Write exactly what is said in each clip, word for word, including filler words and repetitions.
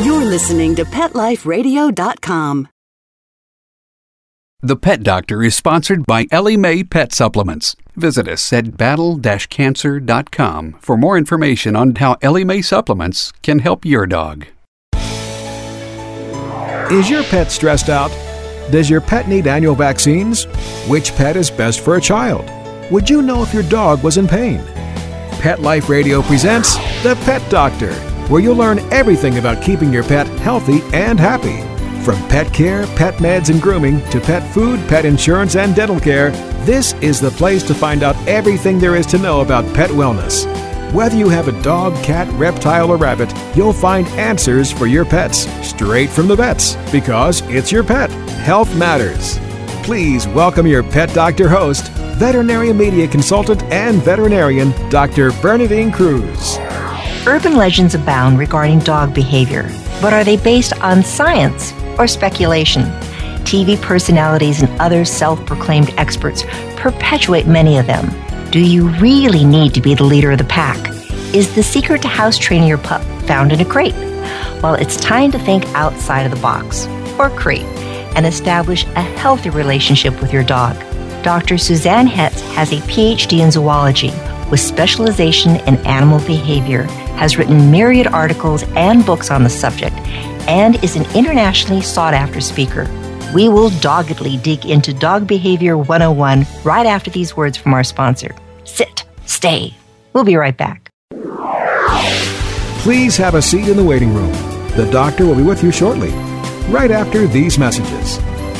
You're listening to Pet Life Radio dot com. The Pet Doctor is sponsored by Ellie Mae Pet Supplements. Visit us at battle dash cancer dot com for more information on how Ellie Mae supplements can help your dog. Is your pet stressed out? Does your pet need annual vaccines? Which pet is best for a child? Would you know if your dog was in pain? Pet Life Radio presents The Pet Doctor, where you'll learn everything about keeping your pet healthy and happy. From pet care, pet meds and grooming, to pet food, pet insurance, and dental care, this is the place to find out everything there is to know about pet wellness. Whether you have a dog, cat, reptile, or rabbit, you'll find answers for your pets straight from the vets, because it's your pet. Health matters. Please welcome your Pet Doctor host, veterinary media consultant and veterinarian, Doctor Bernadine Cruz. Urban legends abound regarding dog behavior, but are they based on science or speculation? T V personalities and other self-proclaimed experts perpetuate many of them. Do you really need to be the leader of the pack? Is the secret to house training your pup found in a crate? Well, it's time to think outside of the box, or crate, and establish a healthy relationship with your dog. Doctor Suzanne Hetz has a P H D in zoology with specialization in animal behavior, has written myriad articles and books on the subject, and is an internationally sought-after speaker. We will doggedly dig into Dog Behavior one oh one right after these words from our sponsor. Sit, stay. We'll be right back. Please have a seat in the waiting room. The doctor will be with you shortly, right after these messages.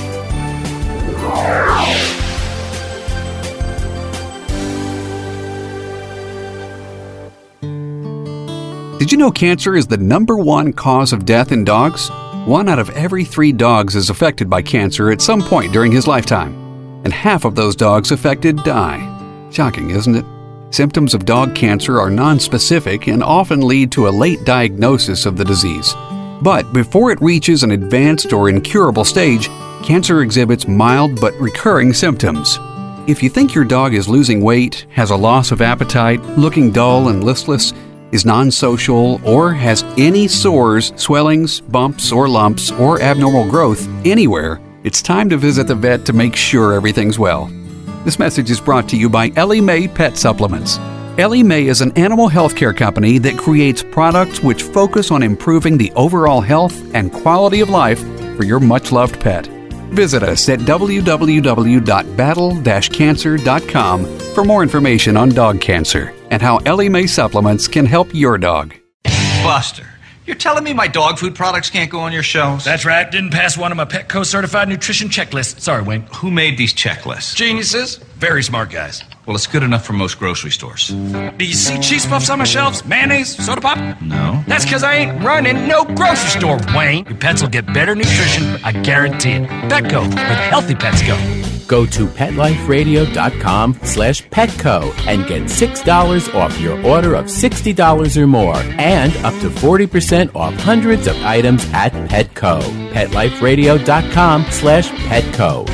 Did you know cancer is the number one cause of death in dogs? One out of every three dogs is affected by cancer at some point during his lifetime, and half of those dogs affected die. Shocking, isn't it? Symptoms of dog cancer are nonspecific and often lead to a late diagnosis of the disease. But before it reaches an advanced or incurable stage, cancer exhibits mild but recurring symptoms. If you think your dog is losing weight, has a loss of appetite, looking dull and listless, is non-social, or has any sores, swellings, bumps, or lumps, or abnormal growth anywhere, it's time to visit the vet to make sure everything's well. This message is brought to you by Ellie Mae Pet Supplements. Ellie Mae is an animal healthcare company that creates products which focus on improving the overall health and quality of life for your much-loved pet. Visit us at w w w dot battle dash cancer dot com for more information on dog cancer and how Ellie Mae supplements can help your dog. Buster, you're telling me my dog food products can't go on your shelves? That's right. Didn't pass one of my Petco certified nutrition checklists. Sorry, Wayne. Who made these checklists? Geniuses. Very smart guys. Well, it's good enough for most grocery stores. Do you see cheese puffs on my shelves? Mayonnaise? Soda pop? No. That's because I ain't running no grocery store, Wayne. Your pets will get better nutrition. I guarantee it. Petco, where the healthy pets go. Go to pet life radio dot com slash petco and get six dollars off your order of sixty dollars or more and up to forty percent off hundreds of items at Petco. pet life radio dot com slash petco.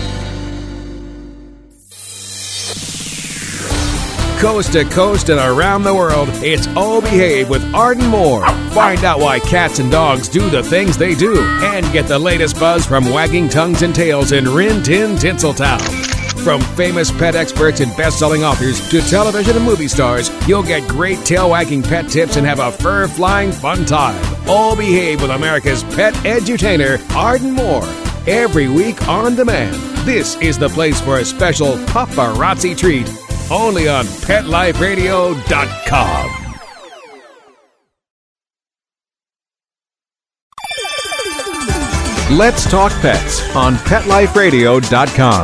Coast to coast and around the world, it's Oh Behave with Arden Moore. Find out why cats and dogs do the things they do and get the latest buzz from wagging tongues and tails in Rin Tin Tinseltown. From famous pet experts and best-selling authors to television and movie stars, you'll get great tail-wagging pet tips and have a fur-flying fun time. Oh Behave with America's pet edutainer, Arden Moore. Every week on demand, this is the place for a special paparazzi treat. Only on pet life radio dot com. Let's talk pets on pet life radio dot com.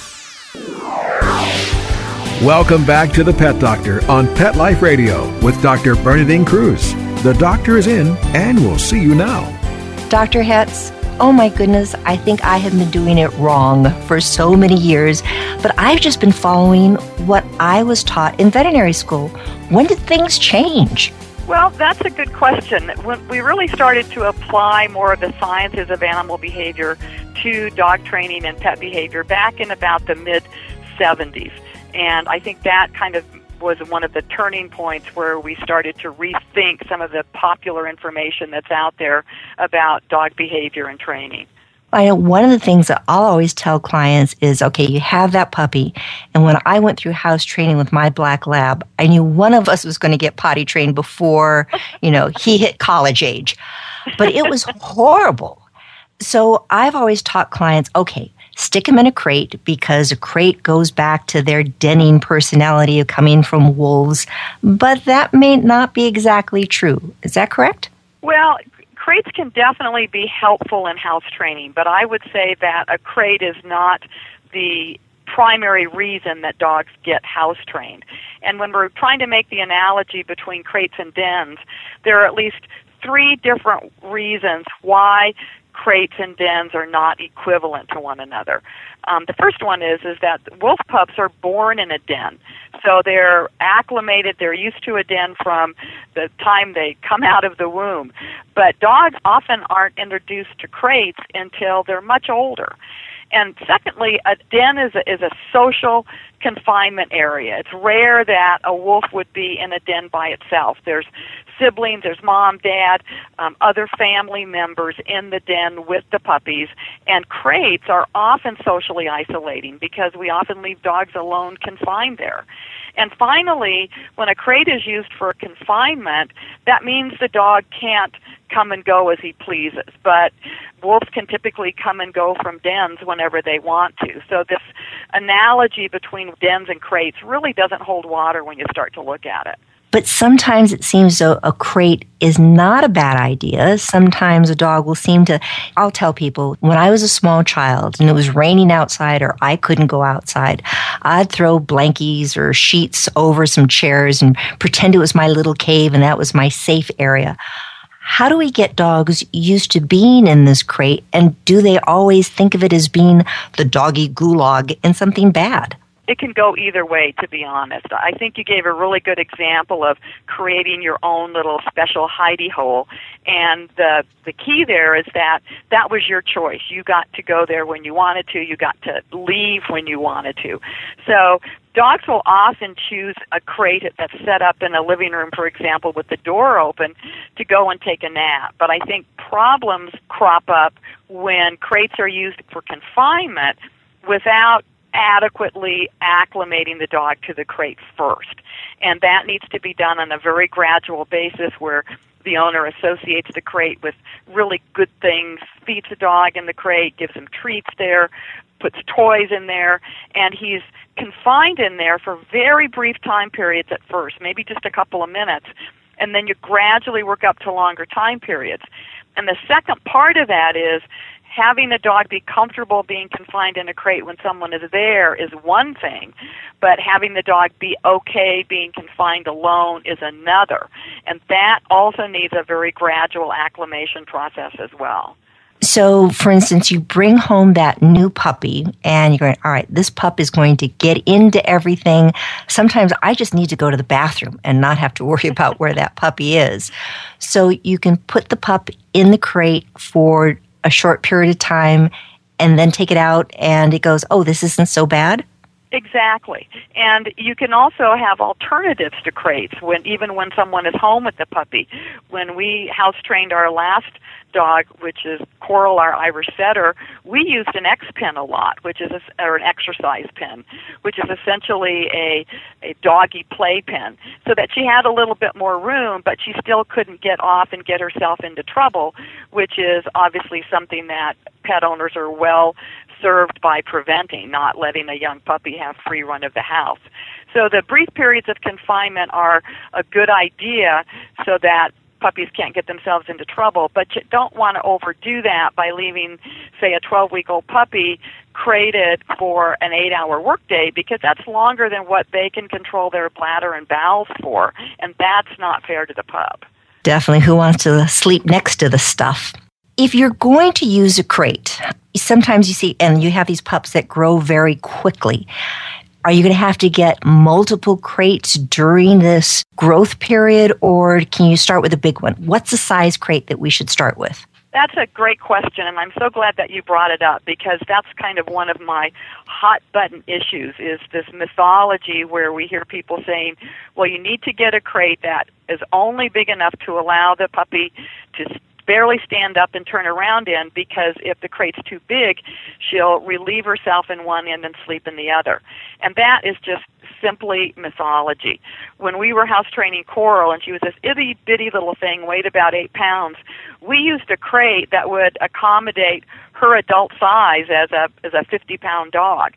Welcome back to the Pet Doctor on Pet Life Radio with Doctor Bernadine Cruz. The doctor is in and will see you now. Doctor Hetz, oh my goodness, I think I have been doing it wrong for so many years, but I've just been following what I was taught in veterinary school. When did things change? Well, that's a good question. When we really started to apply more of the sciences of animal behavior to dog training and pet behavior back in about the mid seventies. And I think that kind of was one of the turning points where we started to rethink some of the popular information that's out there about dog behavior and training. I know one of the things that I'll always tell clients is, okay, you have that puppy, and when I went through house training with my black lab, I knew one of us was going to get potty trained before, you know, he hit college age. But it was horrible. So I've always taught clients, okay, stick them in a crate, because a crate goes back to their denning personality of coming from wolves. But that may not be exactly true. Is that correct? Well, crates can definitely be helpful in house training, but I would say that a crate is not the primary reason that dogs get house trained. And when we're trying to make the analogy between crates and dens, there are at least three different reasons why crates and dens are not equivalent to one another. Um, the first one is is that wolf pups are born in a den. So they're acclimated, they're used to a den from the time they come out of the womb. But dogs often aren't introduced to crates until they're much older. And secondly, a den is a, is a social confinement area. It's rare that a wolf would be in a den by itself. There's siblings, there's mom, dad, um, other family members in the den with the puppies, and crates are often socially isolating because we often leave dogs alone confined there. And finally, when a crate is used for confinement, that means the dog can't come and go as he pleases. But wolves can typically come and go from dens whenever they want to. So this analogy between dens and crates really doesn't hold water when you start to look at it. But sometimes it seems though a crate is not a bad idea. Sometimes a dog will seem to, I'll tell people, when I was a small child and it was raining outside or I couldn't go outside, I'd throw blankies or sheets over some chairs and pretend it was my little cave and that was my safe area. How do we get dogs used to being in this crate, and do they always think of it as being the doggy gulag and something bad? It can go either way, to be honest. I think you gave a really good example of creating your own little special hidey hole. And the the key there is that that was your choice. You got to go there when you wanted to. You got to leave when you wanted to. So dogs will often choose a crate that's set up in a living room, for example, with the door open to go and take a nap. But I think problems crop up when crates are used for confinement without adequately acclimating the dog to the crate first. And that needs to be done on a very gradual basis where the owner associates the crate with really good things, feeds the dog in the crate, gives him treats there, puts toys in there, and he's confined in there for very brief time periods at first, maybe just a couple of minutes, and then you gradually work up to longer time periods. And the second part of that is having the dog be comfortable being confined in a crate when someone is there is one thing, but having the dog be okay being confined alone is another. And that also needs a very gradual acclimation process as well. So, for instance, you bring home that new puppy and you're going, all right, this pup is going to get into everything. Sometimes I just need to go to the bathroom and not have to worry about where that puppy is. So you can put the pup in the crate for a short period of time and then take it out and it goes, oh, this isn't so bad? Exactly. And you can also have alternatives to crates when even when someone is home with the puppy. When we house trained our last dog, which is Coral, our Irish setter, we used an X pen a lot, which is a, or an exercise pen, which is essentially a a doggy play pen, so that she had a little bit more room, but she still couldn't get off and get herself into trouble, which is obviously something that pet owners are well served by preventing, not letting a young puppy have free run of the house. So the brief periods of confinement are a good idea so that puppies can't get themselves into trouble, but you don't want to overdo that by leaving, say, a twelve-week-old puppy crated for an eight-hour workday, because that's longer than what they can control their bladder and bowels for, and that's not fair to the pup. Definitely. Who wants to sleep next to the stuff? If you're going to use a crate, sometimes you see, and you have these pups that grow very quickly. Are you going to have to get multiple crates during this growth period, or can you start with a big one? What's the size crate that we should start with? That's a great question, and I'm so glad that you brought it up, because that's kind of one of my hot-button issues, is this mythology where we hear people saying, well, you need to get a crate that is only big enough to allow the puppy to barely stand up and turn around in, because if the crate's too big, she'll relieve herself in one end and sleep in the other. And that is just simply mythology. When we were house training Coral, and she was this itty-bitty little thing, weighed about eight pounds, we used a crate that would accommodate her adult size as a as a fifty-pound dog.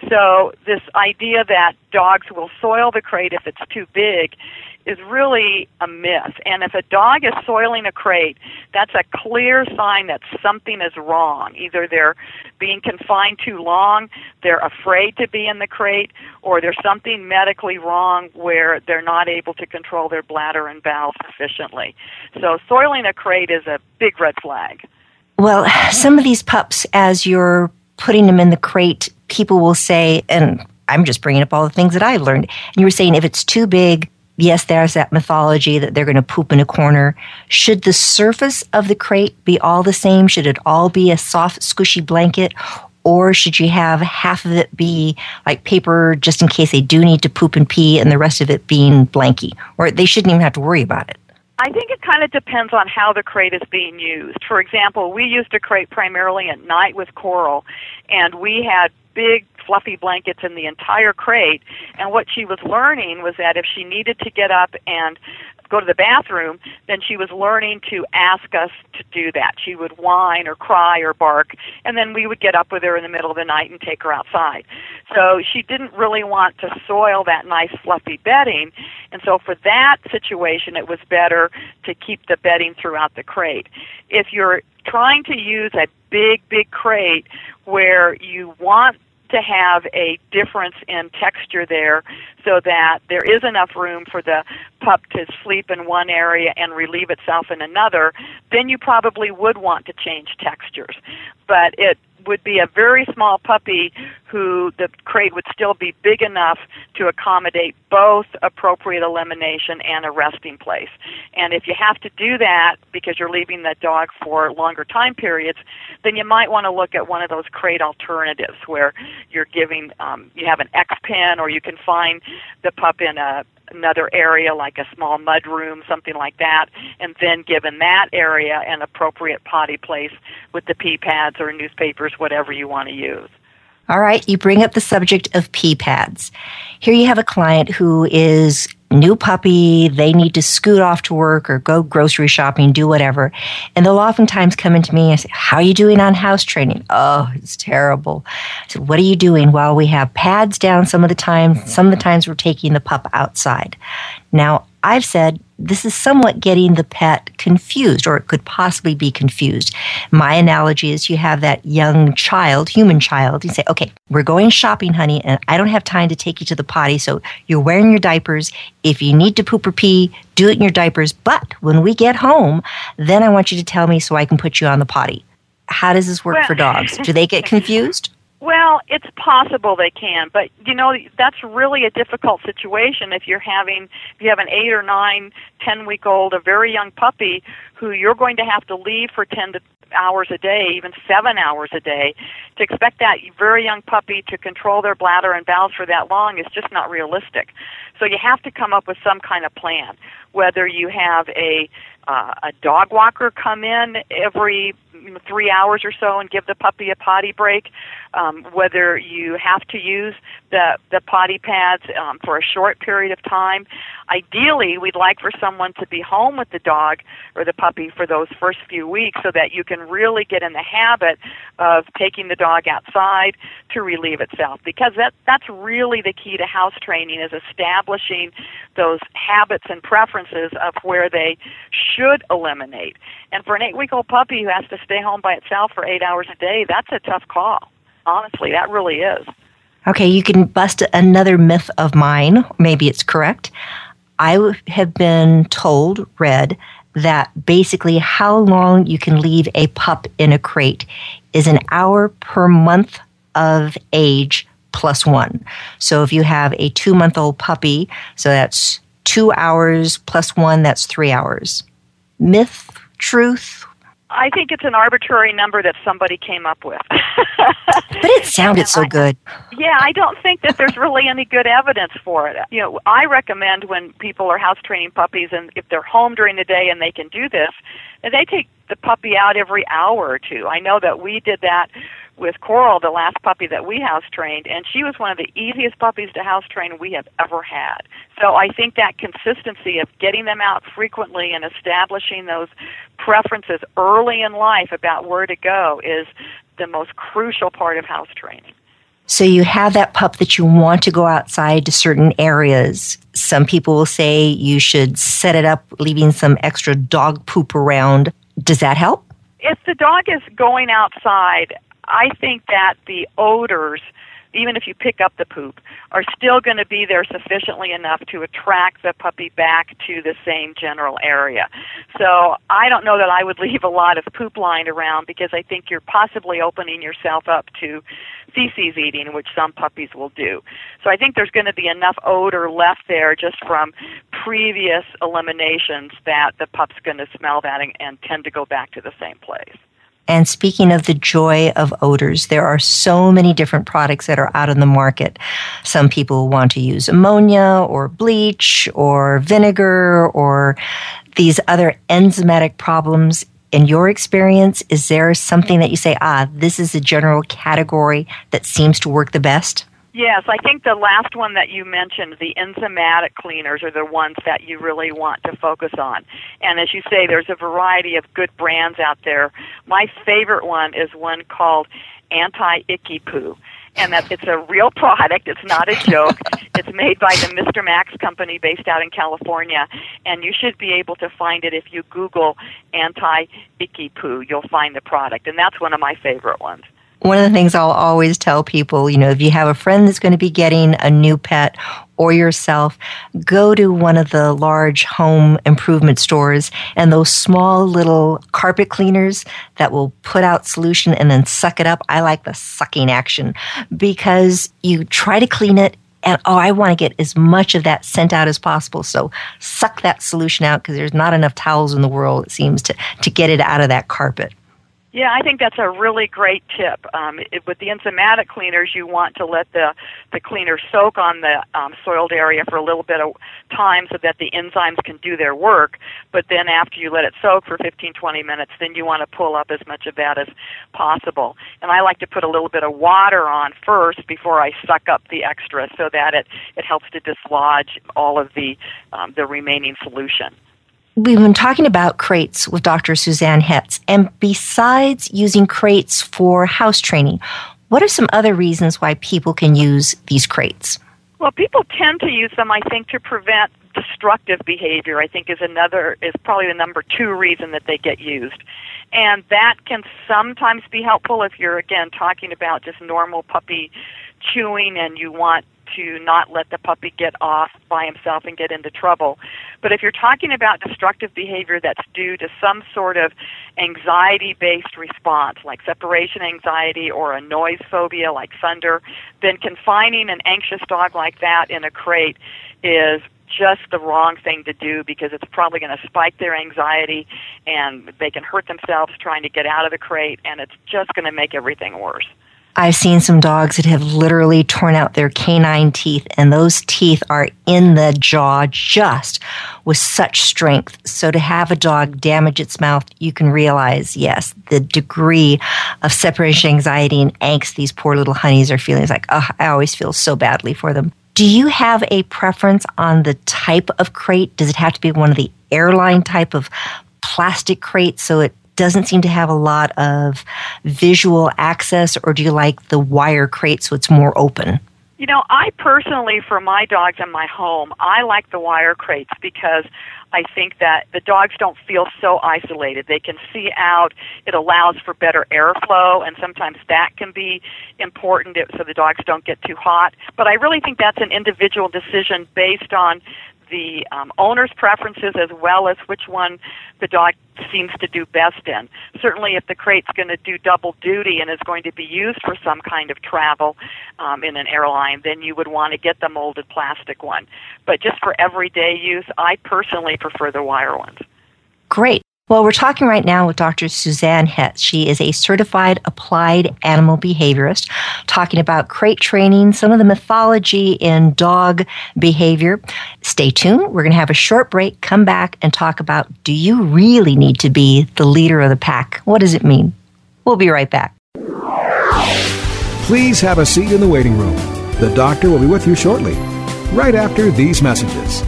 So this idea that dogs will soil the crate if it's too big is really a myth. And if a dog is soiling a crate, that's a clear sign that something is wrong. Either they're being confined too long, they're afraid to be in the crate, or there's something medically wrong where they're not able to control their bladder and bowels sufficiently. So soiling a crate is a big red flag. Well, some of these pups, as you're putting them in the crate, people will say, and I'm just bringing up all the things that I've learned, and you were saying if it's too big, yes, there's that mythology that they're going to poop in a corner. Should the surface of the crate be all the same? Should it all be a soft, squishy blanket? Or should you have half of it be like paper just in case they do need to poop and pee, and the rest of it being blanky? Or they shouldn't even have to worry about it? I think it kind of depends on how the crate is being used. For example, we used a crate primarily at night with Coral, and we had big fluffy blankets in the entire crate, and what she was learning was that if she needed to get up and go to the bathroom, then she was learning to ask us to do that. She would whine or cry or bark, and then we would get up with her in the middle of the night and take her outside. So she didn't really want to soil that nice fluffy bedding, and so for that situation it was better to keep the bedding throughout the crate. If you're trying to use a big, big crate where you want to have a difference in texture there so that there is enough room for the pup to sleep in one area and relieve itself in another, then you probably would want to change textures. But it would be a very small puppy who the crate would still be big enough to accommodate both appropriate elimination and a resting place. And if you have to do that because you're leaving the dog for longer time periods, then you might want to look at one of those crate alternatives where you're giving, um, you have an X pen, or you can find the pup in a another area like a small mud room, something like that, and then given that area an appropriate potty place with the pee pads or newspapers, whatever you want to use. All right, you bring up the subject of pee pads. Here you have a client who is new puppy, they need to scoot off to work or go grocery shopping, do whatever. And they'll oftentimes come into me and say, how are you doing on house training? Oh, it's terrible. I said, what are you doing? Well, we have pads down some of the time. Some of the times we're taking the pup outside. Now, I've said this is somewhat getting the pet confused, or it could possibly be confused. My analogy is you have that young child, human child, you say, okay, we're going shopping, honey, and I don't have time to take you to the potty, so you're wearing your diapers. If you need to poop or pee, do it in your diapers, but when we get home, then I want you to tell me so I can put you on the potty. How does this work well, for dogs? Do they get confused? Well, it's possible they can, but you know that's really a difficult situation if you're having if you have an eight or nine, ten week old, a very young puppy who you're going to have to leave for ten hours a day, even seven hours a day. To expect that very young puppy to control their bladder and bowels for that long is just not realistic. So you have to come up with some kind of plan. Whether you have a uh, a dog walker come in every three hours or so and give the puppy a potty break, um, whether you have to use the, the potty pads um, for a short period of time. Ideally, we'd like for someone to be home with the dog or the puppy for those first few weeks so that you can really get in the habit of taking the dog outside to relieve itself, because that that's really the key to house training, is establishing those habits and preferences of where they should eliminate. And for an eight-week-old puppy who has to stay home by itself for eight hours a day, that's a tough call. Honestly, that really is. Okay, you can bust another myth of mine. Maybe it's correct. I have been told, read, that basically how long you can leave a pup in a crate is an hour per month of age plus one. So if you have a two-month-old puppy, so that's two hours plus one, that's three hours. Myth, truth? I think it's an arbitrary number that somebody came up with. But it sounded so good. Yeah, I don't think that there's really any good evidence for it. You know, I recommend when people are house training puppies, and if they're home during the day and they can do this, that they take the puppy out every hour or two. I know that we did that with Coral, the last puppy that we house trained, and she was one of the easiest puppies to house train we have ever had. So I think that consistency of getting them out frequently and establishing those preferences early in life about where to go is the most crucial part of house training. So you have that pup that you want to go outside to certain areas. Some people will say you should set it up, leaving some extra dog poop around. Does that help? If the dog is going outside, I think that the odors, even if you pick up the poop, are still going to be there sufficiently enough to attract the puppy back to the same general area. So I don't know that I would leave a lot of poop lying around, because I think you're possibly opening yourself up to feces eating, which some puppies will do. So I think there's going to be enough odor left there just from previous eliminations that the pup's going to smell that and, and tend to go back to the same place. And speaking of the joy of odors, there are so many different products that are out in the market. Some people want to use ammonia or bleach or vinegar or these other enzymatic problems. In your experience, is there something that you say, ah, this is a general category that seems to work the best? Yes, I think the last one that you mentioned, the enzymatic cleaners, are the ones that you really want to focus on. And as you say, there's a variety of good brands out there. My favorite one is one called Anti-Icky Poo. And that it's a real product. It's not a joke. It's made by the Mister Max company based out in California. And you should be able to find it if you Google Anti-Icky Poo. You'll find the product. And that's one of my favorite ones. One of the things I'll always tell people, you know, if you have a friend that's going to be getting a new pet or yourself, go to one of the large home improvement stores, and those small little carpet cleaners that will put out solution and then suck it up. I like the sucking action, because you try to clean it and, oh, I want to get as much of that sent out as possible. So suck that solution out, because there's not enough towels in the world, it seems, to, to get it out of that carpet. Yeah, I think that's a really great tip. Um, it, with the enzymatic cleaners, you want to let the, the cleaner soak on the um, soiled area for a little bit of time so that the enzymes can do their work. But then after you let it soak for fifteen, twenty minutes, then you want to pull up as much of that as possible. And I like to put a little bit of water on first before I suck up the extra, so that it, it helps to dislodge all of the um, the remaining solution. We've been talking about crates with Doctor Suzanne Hetz, and besides using crates for house training, what are some other reasons why people can use these crates? Well, people tend to use them, I think, to prevent destructive behavior. I think is another is probably the number two reason that they get used. And that can sometimes be helpful if you're, again, talking about just normal puppy chewing and you want to not let the puppy get off by himself and get into trouble. But if you're talking about destructive behavior that's due to some sort of anxiety-based response, like separation anxiety or a noise phobia like thunder, then confining an anxious dog like that in a crate is just the wrong thing to do, because it's probably going to spike their anxiety and they can hurt themselves trying to get out of the crate, and it's just going to make everything worse. I've seen some dogs that have literally torn out their canine teeth, and those teeth are in the jaw just with such strength. So to have a dog damage its mouth, you can realize, yes, the degree of separation anxiety and angst these poor little honeys are feeling. It's like, oh, I always feel so badly for them. Do you have a preference on the type of crate? Does it have to be one of the airline type of plastic crates so it doesn't seem to have a lot of visual access, or do you like the wire crate so it's more open? You know, I personally, for my dogs in my home, I like the wire crates because I think that the dogs don't feel so isolated. They can see out. It allows for better airflow, and sometimes that can be important so the dogs don't get too hot. But I really think that's an individual decision based on the um, owner's preferences as well as which one the dog seems to do best in. Certainly if the crate's going to do double duty and is going to be used for some kind of travel um, in an airline, then you would want to get the molded plastic one. But just for everyday use, I personally prefer the wire ones. Great. Well, we're talking right now with Doctor Suzanne Hetz. She is a certified applied animal behaviorist, talking about crate training, some of the mythology in dog behavior. Stay tuned. We're going to have a short break, come back, and talk about, do you really need to be the leader of the pack? What does it mean? We'll be right back. Please have a seat in the waiting room. The doctor will be with you shortly, right after these messages.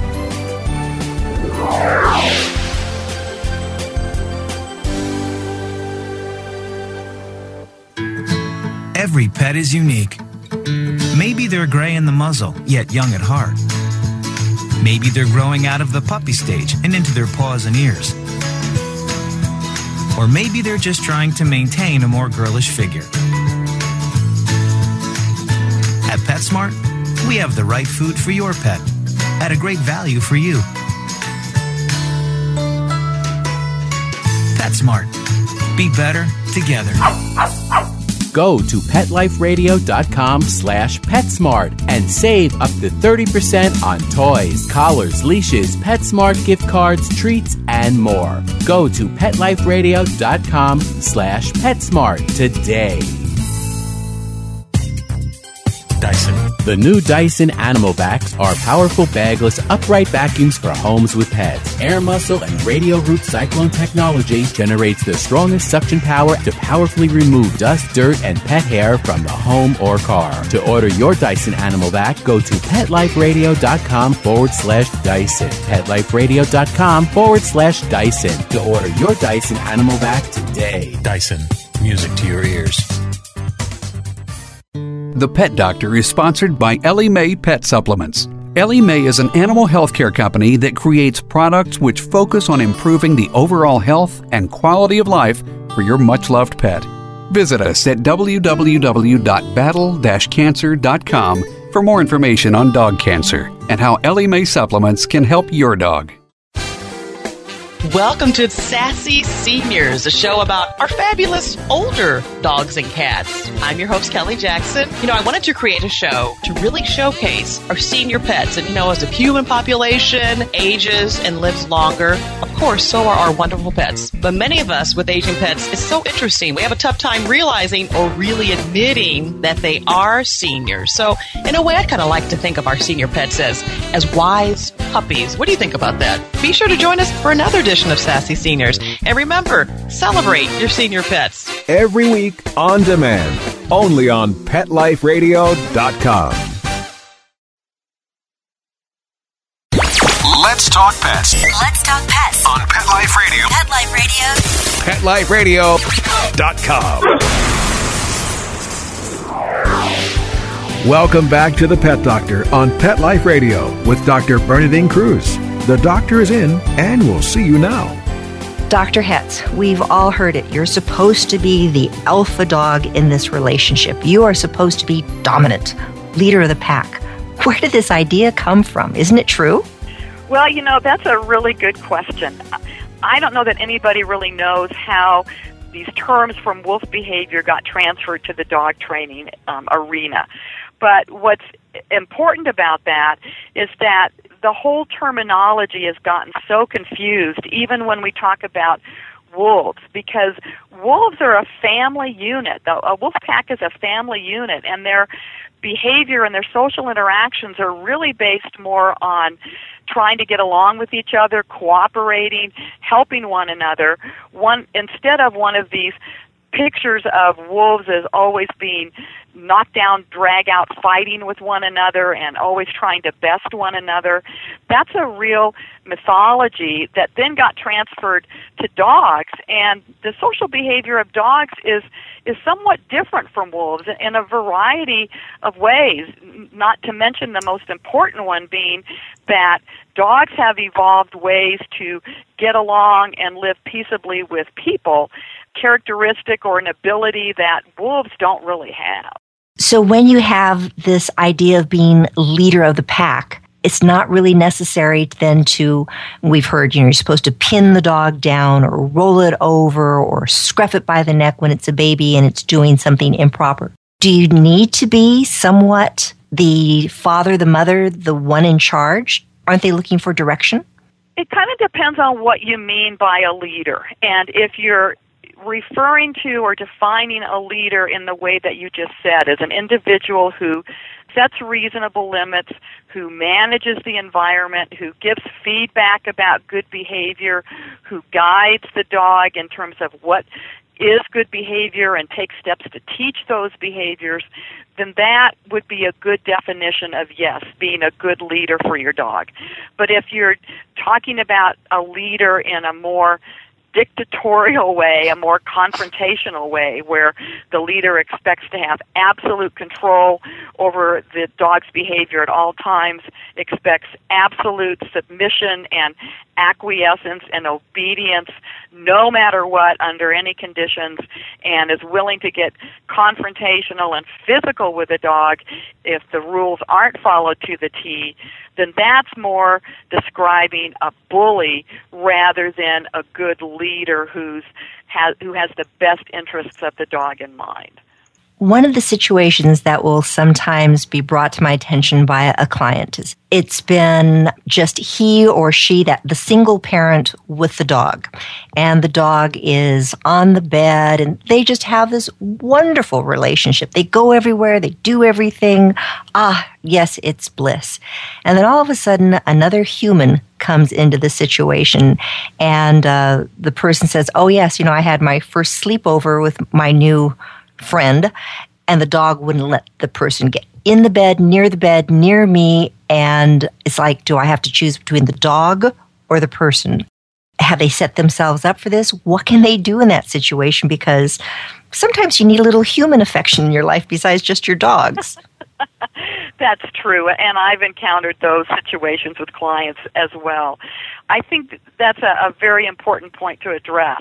Every pet is unique. Maybe they're gray in the muzzle, yet young at heart. Maybe they're growing out of the puppy stage and into their paws and ears. Or maybe they're just trying to maintain a more girlish figure. At PetSmart, we have the right food for your pet at a great value for you. PetSmart. Be better together. Go to PetLifeRadio.com slash PetSmart and save up to thirty percent on toys, collars, leashes, PetSmart gift cards, treats, and more. Go to PetLifeRadio.com slash PetSmart today. Dyson. The new Dyson Animal Vacs are powerful bagless upright vacuums for homes with pets. Air muscle and radio root cyclone technology generates the strongest suction power to powerfully remove dust, dirt, and pet hair from the home or car. To order your Dyson Animal Vac, go to PetLifeRadio.com forward slash Dyson. PetLifeRadio.com forward slash Dyson to order your Dyson Animal Vac today. Dyson. Music to your ears. The Pet Doctor is sponsored by Ellie Mae Pet Supplements. Ellie Mae is an animal healthcare company that creates products which focus on improving the overall health and quality of life for your much-loved pet. Visit us at w w w dot battle dash cancer dot com for more information on dog cancer and how Ellie Mae supplements can help your dog. Welcome to Sassy Seniors, a show about our fabulous older dogs and cats. I'm your host, Kelly Jackson. You know, I wanted to create a show to really showcase our senior pets. And, you know, as the human population ages and lives longer, of course, so are our wonderful pets. But many of us with aging pets, it's so interesting. We have a tough time realizing or really admitting that they are seniors. So, in a way, I kind of like to think of our senior pets as, as wise puppies. What do you think about that? Be sure to join us for another edition of Sassy Seniors. And remember, celebrate your senior pets. Every week on demand, only on Pet Life Radio dot com. Let's talk pets. Let's talk pets On Pet Life Radio. Pet Life Radio. Pet Life Radio dot com. Welcome back to the Pet Doctor on Pet Life Radio with Doctor Bernadine Cruz. The doctor is in, and we'll see you now. Doctor Hetz, we've all heard it. You're supposed to be the alpha dog in this relationship. You are supposed to be dominant, leader of the pack. Where did this idea come from? Isn't it true? Well, you know, that's a really good question. I don't know that anybody really knows how these terms from wolf behavior got transferred to the dog training um, arena. But what's important about that is that the whole terminology has gotten so confused, even when we talk about wolves, because wolves are a family unit. A wolf pack is a family unit, and their behavior and their social interactions are really based more on trying to get along with each other, cooperating, helping one another, one instead of one of these pictures of wolves as always being knocked down, drag out, fighting with one another and always trying to best one another. That's a real mythology that then got transferred to dogs, and the social behavior of dogs is is somewhat different from wolves in a variety of ways, not to mention the most important one being that dogs have evolved ways to get along and live peaceably with people, characteristic or an ability that wolves don't really have. So when you have this idea of being leader of the pack, it's not really necessary then to, we've heard, you know, you're supposed to pin the dog down or roll it over or scruff it by the neck when it's a baby and it's doing something improper. Do you need to be somewhat the father, the mother, the one in charge? Aren't they looking for direction? It kind of depends on what you mean by a leader. And if you're referring to or defining a leader in the way that you just said, as an individual who sets reasonable limits, who manages the environment, who gives feedback about good behavior, who guides the dog in terms of what is good behavior and takes steps to teach those behaviors, then that would be a good definition of, yes, being a good leader for your dog. But if you're talking about a leader in a more dictatorial way, a more confrontational way, where the leader expects to have absolute control over the dog's behavior at all times, expects absolute submission and acquiescence and obedience no matter what, under any conditions, and is willing to get confrontational and physical with a dog if the rules aren't followed to the T, then that's more describing a bully rather than a good leader who's has, who has the best interests of the dog in mind. One of the situations that will sometimes be brought to my attention by a client is it's been just he or she, that the single parent with the dog, and the dog is on the bed, and they just have this wonderful relationship. They go everywhere, they do everything. Ah, yes, it's bliss. And then all of a sudden, another human comes into the situation, and uh, the person says, oh yes, you know, I had my first sleepover with my new friend, and the dog wouldn't let the person get in the bed, near the bed, near me, and it's like, do I have to choose between the dog or the person? Have they set themselves up for this? What can they do in that situation? Because sometimes you need a little human affection in your life besides just your dogs. That's true, and I've encountered those situations with clients as well. I think that's a, a very important point to address.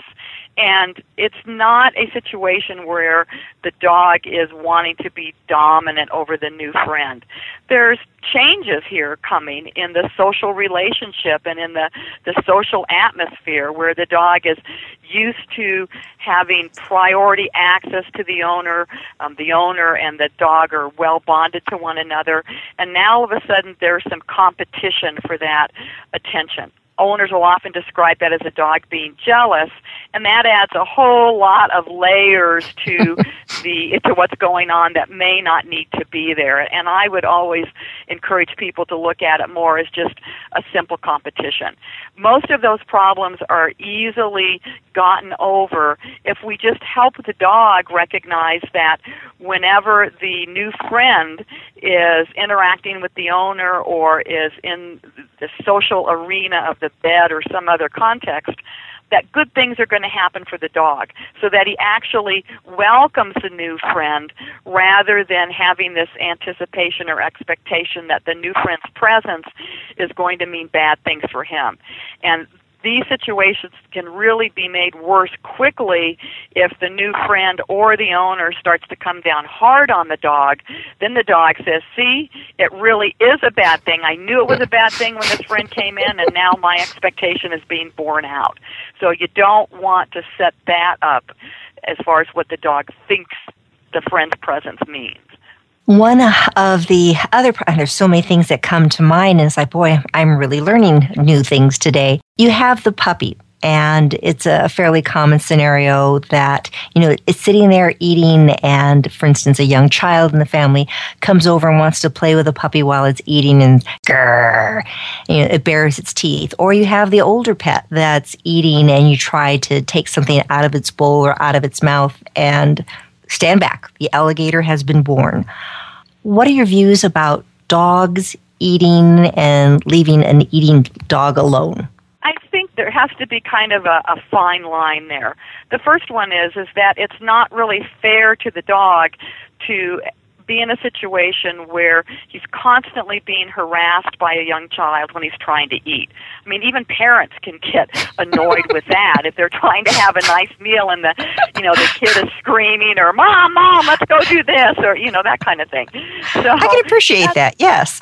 And it's not a situation where the dog is wanting to be dominant over the new friend. There's changes here coming in the social relationship and in the, the social atmosphere where the dog is used to having priority access to the owner. Um, the owner and the dog are well bonded to one another. And now all of a sudden there's some competition for that attention. Owners will often describe that as a dog being jealous, and that adds a whole lot of layers to the to what's going on that may not need to be there. And I would always encourage people to look at it more as just a simple competition. Most of those problems are easily gotten over if we just help the dog recognize that whenever the new friend is interacting with the owner or is in the social arena of the bed or some other context, that good things are going to happen for the dog, so that he actually welcomes the new friend rather than having this anticipation or expectation that the new friend's presence is going to mean bad things for him. And these situations can really be made worse quickly if the new friend or the owner starts to come down hard on the dog. Then the dog says, see, it really is a bad thing. I knew it was a bad thing when this friend came in, and now my expectation is being borne out. So you don't want to set that up as far as what the dog thinks the friend's presence means. One of the other, and there's so many things that come to mind, and it's like, boy, I'm really learning new things today. You have the puppy, and it's a fairly common scenario that, you know, it's sitting there eating, and, for instance, a young child in the family comes over and wants to play with the puppy while it's eating, and grrr, you know, it bares its teeth. Or you have the older pet that's eating, and you try to take something out of its bowl or out of its mouth, and stand back. The alligator has been born. What are your views about dogs eating and leaving an eating dog alone? I think there has to be kind of a, a fine line there. The first one is is that it's not really fair to the dog to be in a situation where he's constantly being harassed by a young child when he's trying to eat. I mean, even parents can get annoyed with that if they're trying to have a nice meal and the, you know, the kid is screaming or "Mom, Mom, let's go do this," or, you know, that kind of thing. So I can appreciate that. Yes.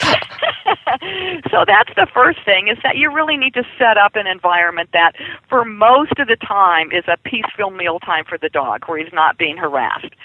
So that's the first thing, is that you really need to set up an environment that for most of the time is a peaceful meal time for the dog where he's not being harassed.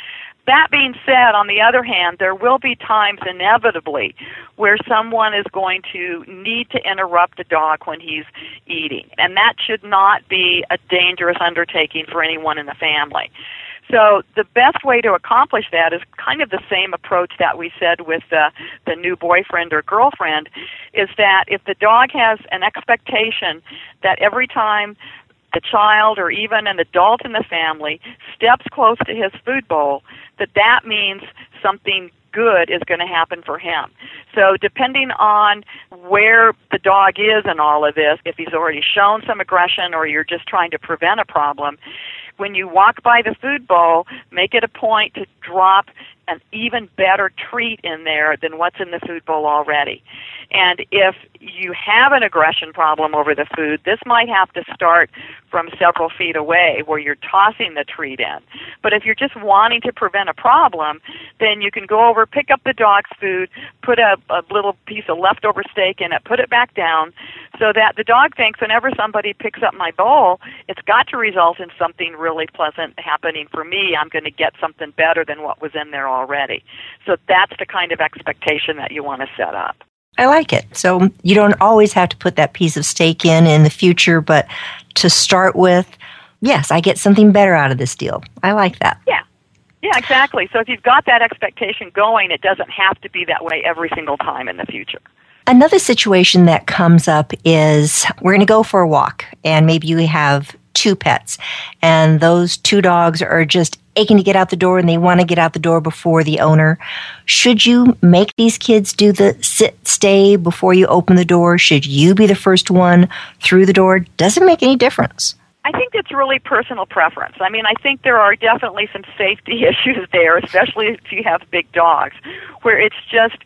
That being said, on the other hand, there will be times inevitably where someone is going to need to interrupt a dog when he's eating, and that should not be a dangerous undertaking for anyone in the family. So the best way to accomplish that is kind of the same approach that we said with the, the new boyfriend or girlfriend, is that if the dog has an expectation that every time the child or even an adult in the family steps close to his food bowl, that that means something good is going to happen for him. So depending on where the dog is in all of this, if he's already shown some aggression or you're just trying to prevent a problem, when you walk by the food bowl, make it a point to drop an even better treat in there than what's in the food bowl already. And if you have an aggression problem over the food, this might have to start from several feet away where you're tossing the treat in. But if you're just wanting to prevent a problem, then you can go over, pick up the dog's food, put a, a little piece of leftover steak in it, put it back down, so that the dog thinks whenever somebody picks up my bowl, it's got to result in something really pleasant happening for me. I'm going to get something better than what was in there already. So that's the kind of expectation that you want to set up. I like it. So you don't always have to put that piece of steak in in the future, but to start with, yes, I get something better out of this deal. I like that. Yeah. Yeah, exactly. So if you've got that expectation going, it doesn't have to be that way every single time in the future. Another situation that comes up is we're going to go for a walk, and maybe you have two pets, and those two dogs are just aching to get out the door, and they want to get out the door before the owner. Should you make these kids do the sit, stay before you open the door? Should you be the first one through the door? Does it make any difference? I think it's really personal preference. I mean, I think there are definitely some safety issues there, especially if you have big dogs, where it's just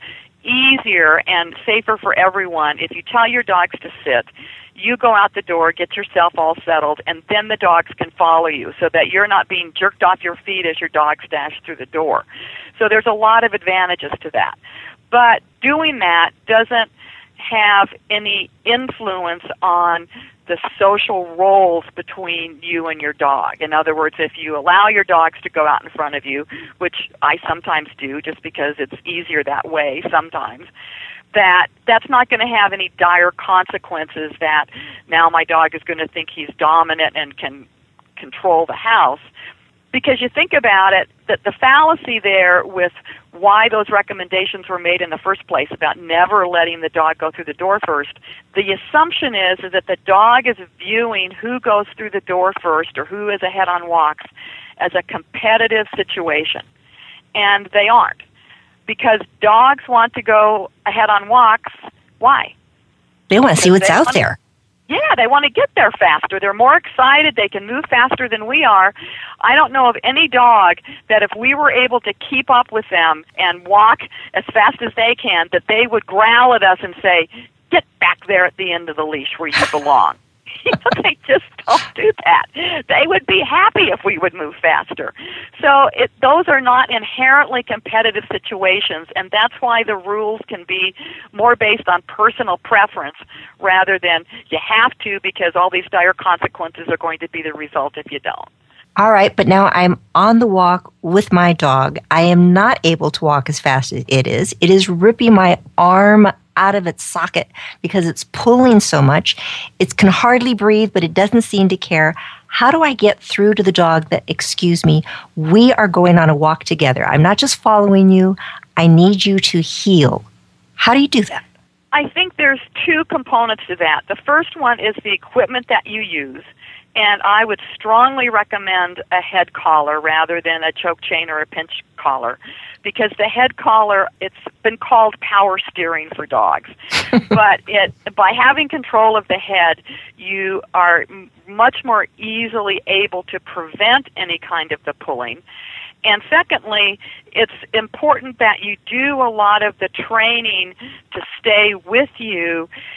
easier and safer for everyone if you tell your dogs to sit. You go out the door, get yourself all settled, and then the dogs can follow you so that you're not being jerked off your feet as your dogs dash through the door. So there's a lot of advantages to that. But doing that doesn't have any influence on the social roles between you and your dog. In other words, if you allow your dogs to go out in front of you, which I sometimes do just because it's easier that way sometimes, that that's not going to have any dire consequences that now my dog is going to think he's dominant and can control the house. Because you think about it, that the fallacy there with why those recommendations were made in the first place about never letting the dog go through the door first, the assumption is, is that the dog is viewing who goes through the door first or who is ahead on walks as a competitive situation. And they aren't. Because dogs want to go ahead on walks. Why? They want to see what's out wanna, there. Yeah, they want to get there faster. They're more excited. They can move faster than we are. I don't know of any dog that if we were able to keep up with them and walk as fast as they can, that they would growl at us and say, get back there at the end of the leash where you belong. You know, they just don't do that. They would be happy if we would move faster. So it, those are not inherently competitive situations, and that's why the rules can be more based on personal preference rather than you have to because all these dire consequences are going to be the result if you don't. All right, but now I'm on the walk with my dog. I am not able to walk as fast as it is. It is ripping my arm out of its socket because it's pulling so much. It can hardly breathe, but it doesn't seem to care. How do I get through to the dog that, excuse me, we are going on a walk together. I'm not just following you. I need you to heel. How do you do that? I think there's two components to that. The first one is the equipment that you use. And I would strongly recommend a head collar rather than a choke chain or a pinch collar because the head collar, it's been called power steering for dogs. But it, by having control of the head, you are m- much more easily able to prevent any kind of the pulling. And secondly, it's important that you do a lot of the training to stay with you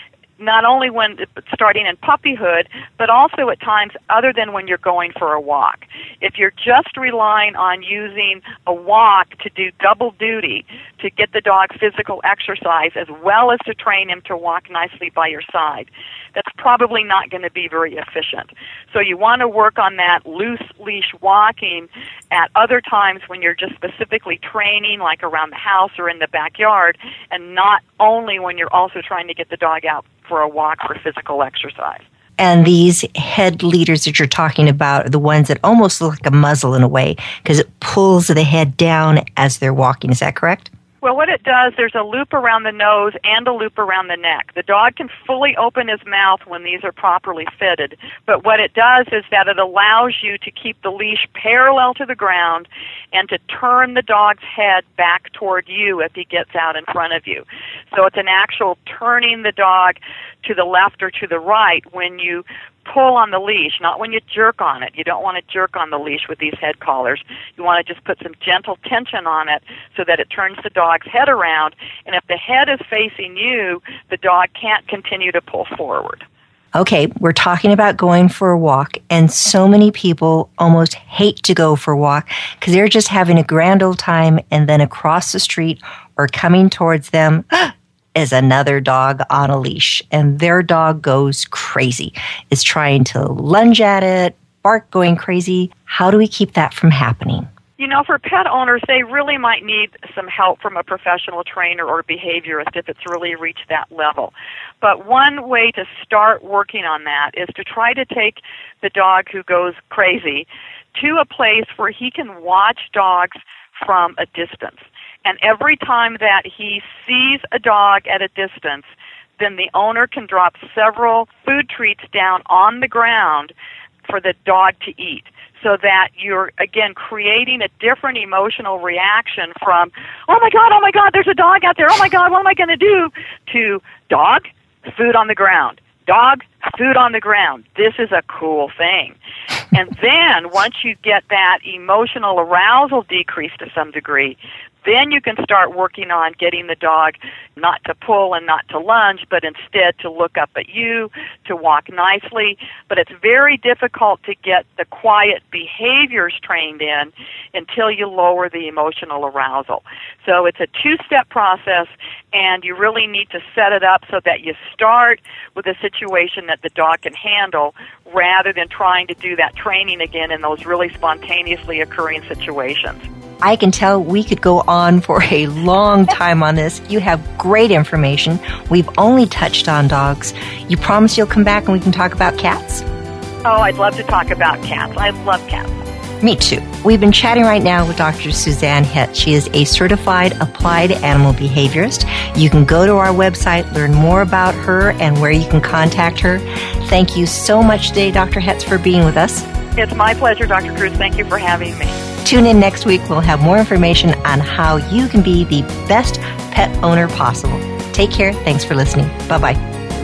not only when starting in puppyhood, but also at times other than when you're going for a walk. If you're just relying on using a walk to do double duty, to get the dog physical exercise as well as to train him to walk nicely by your side, that's probably not going to be very efficient. So you want to work on that loose leash walking at other times when you're just specifically training, like around the house or in the backyard, and not only when you're also trying to get the dog out for a walk for physical exercise. And these head leaders that you're talking about are the ones that almost look like a muzzle in a way, because it pulls the head down as they're walking. Is that correct? Well, what it does, there's a loop around the nose and a loop around the neck. The dog can fully open his mouth when these are properly fitted, but what it does is that it allows you to keep the leash parallel to the ground and to turn the dog's head back toward you if he gets out in front of you. So it's an actual turning the dog to the left or to the right when you pull on the leash, not when you jerk on it. You don't want to jerk on the leash with these head collars. You want to just put some gentle tension on it so that it turns the dog's head around, and if the head is facing you, the dog can't continue to pull forward. Okay, we're talking about going for a walk, and so many people almost hate to go for a walk because they're just having a grand old time, and then across the street or coming towards them is another dog on a leash, and their dog goes crazy. Is trying to lunge at it, bark going crazy. How do we keep that from happening? You know, for pet owners, they really might need some help from a professional trainer or behaviorist if it's really reached that level. But one way to start working on that is to try to take the dog who goes crazy to a place where he can watch dogs from a distance. And every time that he sees a dog at a distance, then the owner can drop several food treats down on the ground for the dog to eat, so that you're, again, creating a different emotional reaction from, oh my God, oh my God, there's a dog out there, oh my God, what am I going to do, to dog, food on the ground, dog, food on the ground. This is a cool thing. And then once you get that emotional arousal decreased to some degree, then you can start working on getting the dog not to pull and not to lunge, but instead to look up at you, to walk nicely. But it's very difficult to get the quiet behaviors trained in until you lower the emotional arousal. So it's a two-step process, and you really need to set it up so that you start with a situation that the dog can handle rather than trying to do that training again in those really spontaneously occurring situations. I can tell we could go on for a long time on this. You have great information. We've only touched on dogs. You promise you'll come back and we can talk about cats? Oh, I'd love to talk about cats. I love cats. Me too. We've been chatting right now with Doctor Suzanne Hetz. She is a certified applied animal behaviorist. You can go to our website, learn more about her and where you can contact her. Thank you so much today, Doctor Hetz, for being with us. It's my pleasure, Doctor Cruz. Thank you for having me. Tune in next week. We'll have more information on how you can be the best pet owner possible. Take care. Thanks for listening. Bye-bye.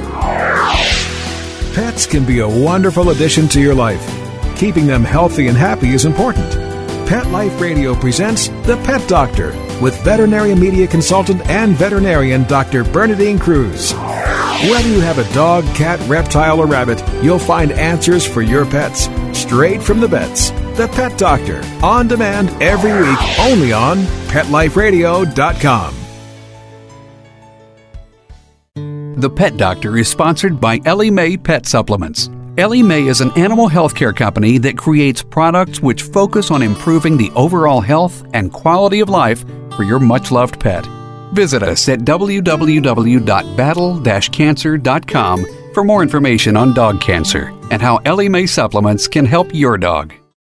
Pets can be a wonderful addition to your life. Keeping them healthy and happy is important. Pet Life Radio presents The Pet Doctor with veterinary media consultant and veterinarian Doctor Bernadine Cruz. Whether you have a dog, cat, reptile, or rabbit, you'll find answers for your pets straight from the vets. The Pet Doctor, on demand every week, only on pet life radio dot com. The Pet Doctor is sponsored by Ellie Mae Pet Supplements. Ellie Mae is an animal healthcare company that creates products which focus on improving the overall health and quality of life for your much-loved pet. Visit us at w w w dot battle dash cancer dot com for more information on dog cancer and how Ellie Mae supplements can help your dog.